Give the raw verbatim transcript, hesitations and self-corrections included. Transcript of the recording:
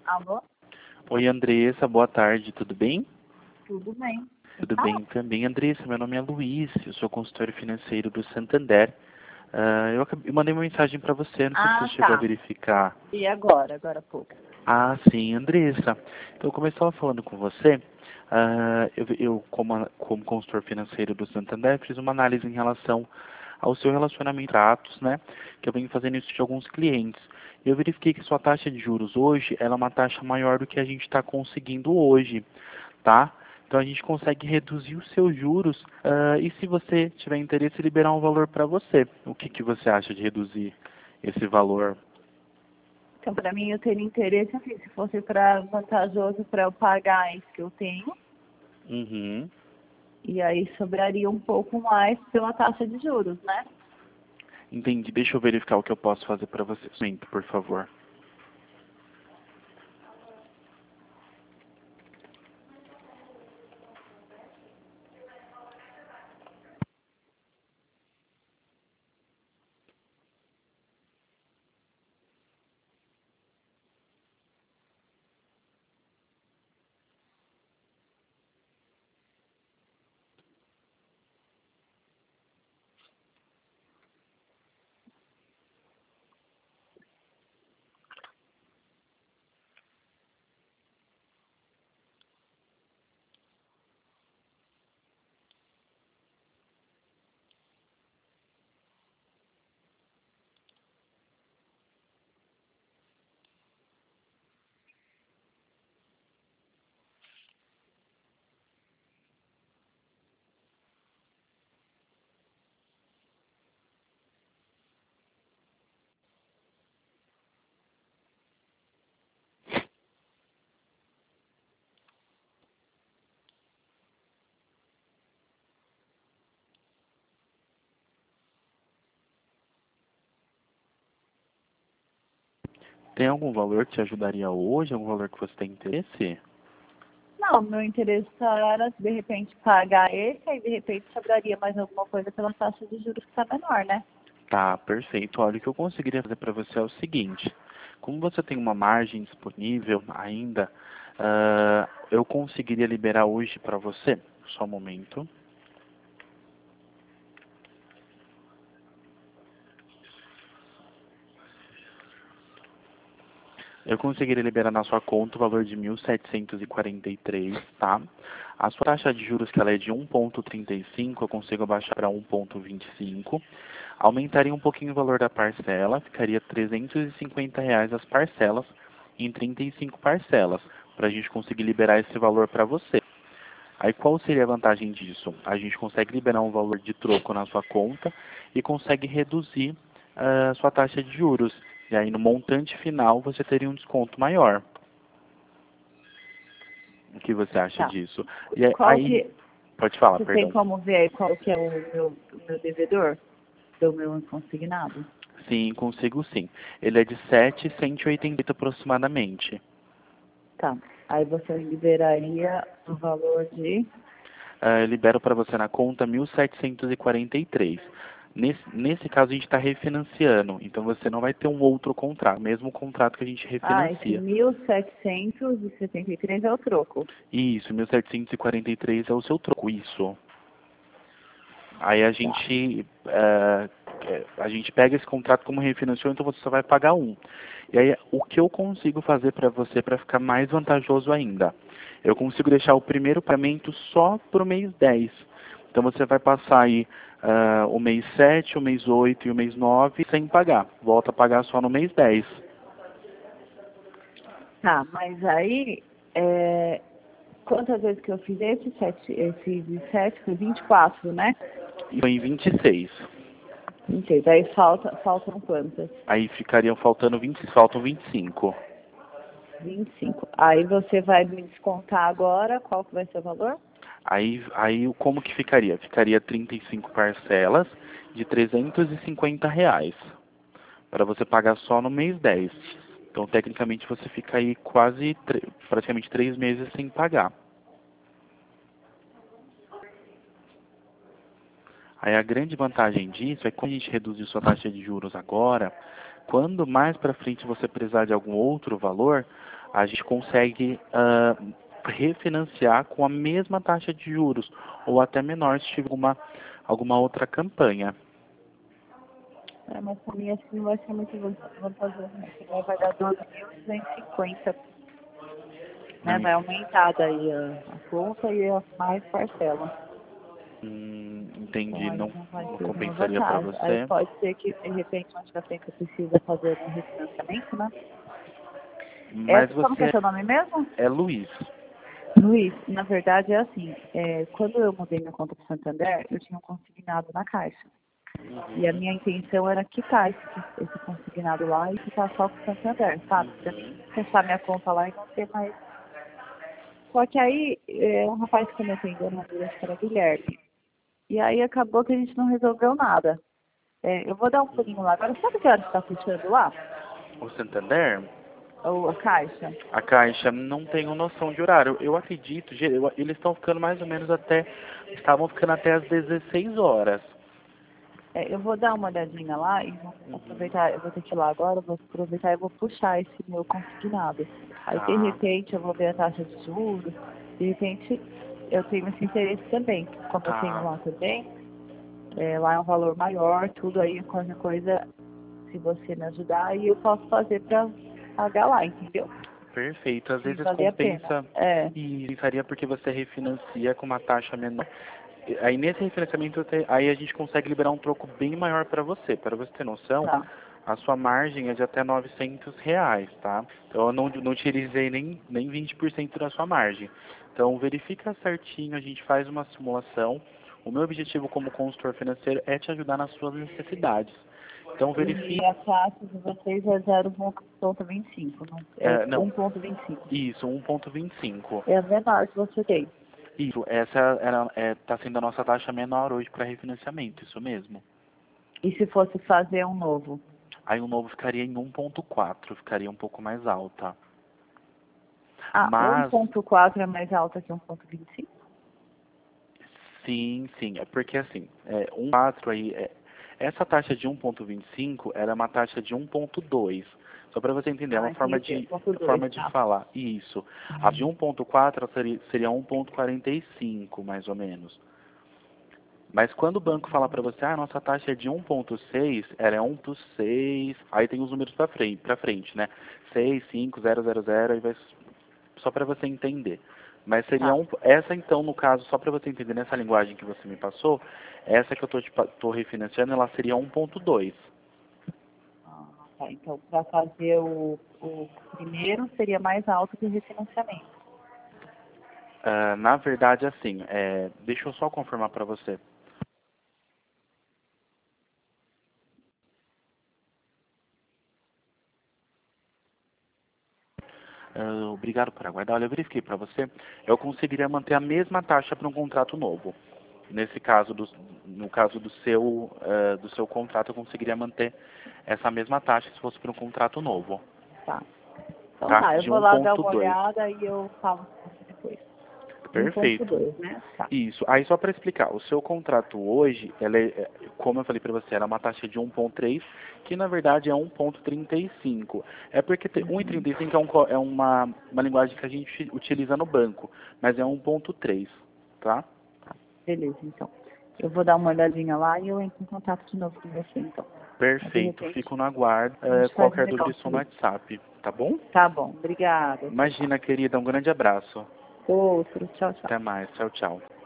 Alô? Oi, Andressa, boa tarde, tudo bem? Tudo bem. Tudo Ah, bem também, Andressa, meu nome é Luiz, eu sou consultor financeiro do Santander. Ah, eu, acabei- eu mandei uma mensagem para você, não sei se você ah, chegou a tá. verificar. E agora? Agora há pouco. Ah, sim, Andressa. Então, como eu estava falando com você, ah, eu, eu como, a- como consultor financeiro do Santander, fiz uma análise em relação ao seu relacionamento com atos, né? Que eu venho fazendo isso de alguns clientes. Eu verifiquei que sua taxa de juros hoje, ela é uma taxa maior do que a gente está conseguindo hoje, tá? Então a gente consegue reduzir os seus juros ah, e se você tiver interesse, liberar um valor para você. O que, que você acha de reduzir esse valor? Então, para mim, eu teria interesse, assim, se fosse para vantajoso para eu pagar isso que eu tenho, Uhum. e aí sobraria um pouco mais pela taxa de juros, né? Entendi. Deixa eu verificar o que eu posso fazer para você. Sim, por favor. Tem algum valor que te ajudaria hoje? Algum valor que você tem interesse? Não, meu interesse era, de repente, pagar esse, aí de repente sobraria mais alguma coisa pela taxa de juros que está menor, né? Tá, perfeito. Olha, o que eu conseguiria fazer para você é o seguinte. Como você tem uma margem disponível ainda, ah, eu conseguiria liberar hoje para você. Só um momento. Eu conseguiria liberar na sua conta o valor de mil setecentos e quarenta e três, tá? A sua taxa de juros, que ela é de um vírgula trinta e cinco, eu consigo baixar para um vírgula vinte e cinco. Aumentaria um pouquinho o valor da parcela, ficaria trezentos e cinquenta reais as parcelas em trinta e cinco parcelas, para a gente conseguir liberar esse valor para você. Aí qual seria a vantagem disso? A gente consegue liberar um valor de troco na sua conta e consegue reduzir a uh, sua taxa de juros. E aí no montante final você teria um desconto maior. O que você acha Tá. disso? E Qual aí, que, pode falar, você tem perdão. como ver aí qual que é o meu, o meu devedor do meu consignado? Sim, consigo sim. Ele é de sete mil cento e oitenta aproximadamente. Tá. Aí você liberaria o valor de... Uh, libero para você na conta mil setecentos e quarenta e três. Nesse, nesse caso a gente está refinanciando, então você não vai ter um outro contrato, mesmo contrato que a gente Ah, esse refinancia. mil setecentos e setenta e três é o troco. Isso, mil setecentos e quarenta e três é o seu troco, isso. Aí a Tá. gente, é, é, a gente pega esse contrato como refinanciou, então você só vai pagar um. E aí, o que eu consigo fazer para você para ficar mais vantajoso ainda? Eu consigo deixar o primeiro pagamento só para o mês dez. Então você vai passar aí uh, o mês sete, o mês oito e o mês nove sem pagar. Volta a pagar só no mês dez. Tá, mas aí, é, quantas vezes que eu fiz esse sete, esse de sete foi vinte e quatro, né? E foi em vinte e seis. vinte e seis. Aí falta, faltam quantas? Aí ficariam faltando vinte, faltam vinte e cinco. vinte e cinco. Aí você vai me descontar agora, qual que vai ser o valor? Aí, aí como que ficaria? Ficaria trinta e cinco parcelas de trezentos e cinquenta reais para você pagar só no mês dez. Então, tecnicamente, você fica aí quase, praticamente três meses sem pagar. Aí a grande vantagem disso é que quando a gente reduzir sua taxa de juros agora, quando mais para frente você precisar de algum outro valor, a gente consegue ah, refinanciar com a mesma taxa de juros, ou até menor se tiver alguma, alguma outra campanha. É, mas para mim assim não vai ser muito vantajoso, né? Porque vai dar doze mil duzentos e cinquenta, né? Hum, Vai aumentar daí a, a conta e a mais parcela. hum, Então entendi, aí não, não vai não ser nenhuma compensaria para vantagem. Aí você. pode ser que de repente mais pra frente eu precisa fazer um refinanciamento, né? É, Mas como que é você seu nome mesmo? é Luiz. Luiz, na verdade é assim, é, quando eu mudei minha conta para o Santander, eu tinha um consignado na Caixa. E a Uhum, minha intenção era quitar esse, esse consignado lá e ficar só com o Santander, sabe? Para mim uhum. fechar minha conta lá e não ter mais. Só que aí, é, um rapaz que me atendeu na rua, acho que era Guilherme. E aí acabou que a gente não resolveu nada. É, eu vou dar um pulinho lá. Agora, sabe que hora que está fechando lá? O Santander, Ou a Caixa? a Caixa, não tenho noção de horário. Eu acredito, ge- eu- eles estão ficando mais ou menos até, estavam ficando até às dezesseis horas. É, eu vou dar uma olhadinha lá e vou Uhum. aproveitar, eu vou ter que ir lá agora, eu vou aproveitar e vou puxar esse meu consignado. Aí, de Tá, repente, eu vou ver a taxa de juros, de repente, eu tenho esse interesse também, como eu tenho tá. lá também, é, lá é um valor maior, tudo aí, qualquer coisa, se você me ajudar, aí eu posso fazer para pagar lá, entendeu? Perfeito. Às Se vezes valer a pena. compensa É, e pensaria porque você refinancia com uma taxa menor. E aí nesse refinanciamento te- aí a gente consegue liberar um troco bem maior para você. Para você ter noção, tá. a sua margem é de até novecentos reais, tá? Então eu não, não utilizei nem, nem vinte por cento da sua margem. Então verifica certinho, a gente faz uma simulação. O meu objetivo como consultor financeiro é te ajudar nas suas necessidades. Então E verifique, a taxa de vocês é zero vírgula vinte e cinco, não? É é, não, um vírgula vinte e cinco. isso, um ponto vinte e cinco. É a menor que você tem. Isso, essa era, é, tá sendo a nossa taxa menor hoje para refinanciamento, isso mesmo. E se fosse fazer um novo? Aí o novo ficaria em um ponto quatro, ficaria um pouco mais alta. Ah, Mas, um ponto quatro é mais alta que um ponto vinte e cinco? sim, sim, é porque assim, é, um ponto quatro aí, é, essa taxa de um ponto vinte e cinco era uma taxa de um ponto dois. Só para você entender, é uma Ah, forma entendi. de, um ponto dois, forma de tá. falar. Isso. A de um ponto quatro seria, seria um ponto quarenta e cinco, mais ou menos. Mas quando o banco fala para você, ah, nossa taxa é de um ponto seis, ela é um ponto seis, aí tem os números para frente, para frente, né? seis, cinco, zero, zero, zero, aí vai só para você entender. Mas seria Tá. um, essa então, no caso, só para você entender nessa linguagem que você me passou, essa que eu tô, te pa- tô refinanciando, ela seria um ponto dois. Ah, tá. Então, para fazer o, o primeiro, seria mais alto que o refinanciamento. Ah, na verdade, assim, é, deixa eu só confirmar para você. Ah, obrigado por aguardar. Olha, eu verifiquei para você. Eu conseguiria manter a mesma taxa para um contrato novo. Nesse caso, do, no caso do seu, eh, do seu contrato, eu conseguiria manter essa mesma taxa se fosse para um contrato novo, Tá. Então tá? tá, eu De vou lá dar um ponto uma dois. olhada e eu falo com você depois. um ponto Perfeito. dois, né? Tá. Isso. Aí só para explicar, o seu contrato hoje, ela é, é, como eu falei para você, ela é uma taxa de um ponto três, que na verdade é um ponto trinta e cinco. É porque te- um ponto Uhum. trinta e cinco é, um, co- é uma, uma linguagem que a gente utiliza no banco, mas é um ponto três, tá? Tá. Beleza, então. Eu vou dar uma olhadinha lá e eu entro em contato de novo com você, então. Aí, de Perfeito. repente, Fico no aguardo. a É, gente faz um qualquer dúvida, negócio estou no aí. WhatsApp, tá bom? Tá bom, obrigada. Tchau, tchau. Imagina, querida, um grande abraço. Outro, tchau, tchau. Até mais. Tchau, tchau.